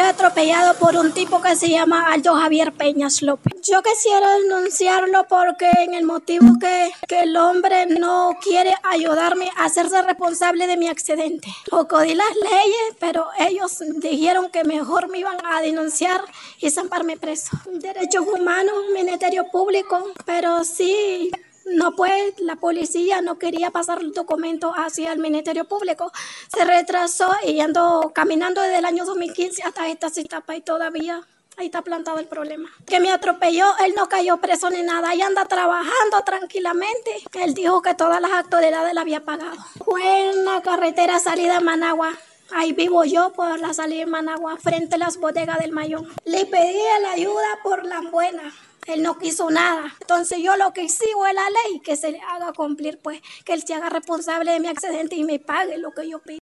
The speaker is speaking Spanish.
atropellado por un tipo que se llama Aldo Javier Peñas López. Yo quisiera denunciarlo porque en el motivo que el hombre no quiere ayudarme a hacerse responsable de mi accidente. Jocodí las leyes, pero ellos dijeron que mejor me iban a denunciar y zamparme preso. Derechos humanos, Ministerio Público, pero sí. No, pues la policía no quería pasar el documento hacia el Ministerio Público. Se retrasó y ando caminando desde el año 2015 hasta esta etapa y todavía ahí está plantado el problema. Que me atropelló, él no cayó preso ni nada, ahí anda trabajando tranquilamente. Él dijo que todas las autoridades la había pagado. Fue en la carretera salida a Managua. Ahí vivo yo por la salida de Managua, frente a las bodegas del Mayón. Le pedí la ayuda por la buena. Él no quiso nada. Entonces yo lo que exijo es la ley, que se le haga cumplir, pues, que él se haga responsable de mi accidente y me pague lo que yo pido.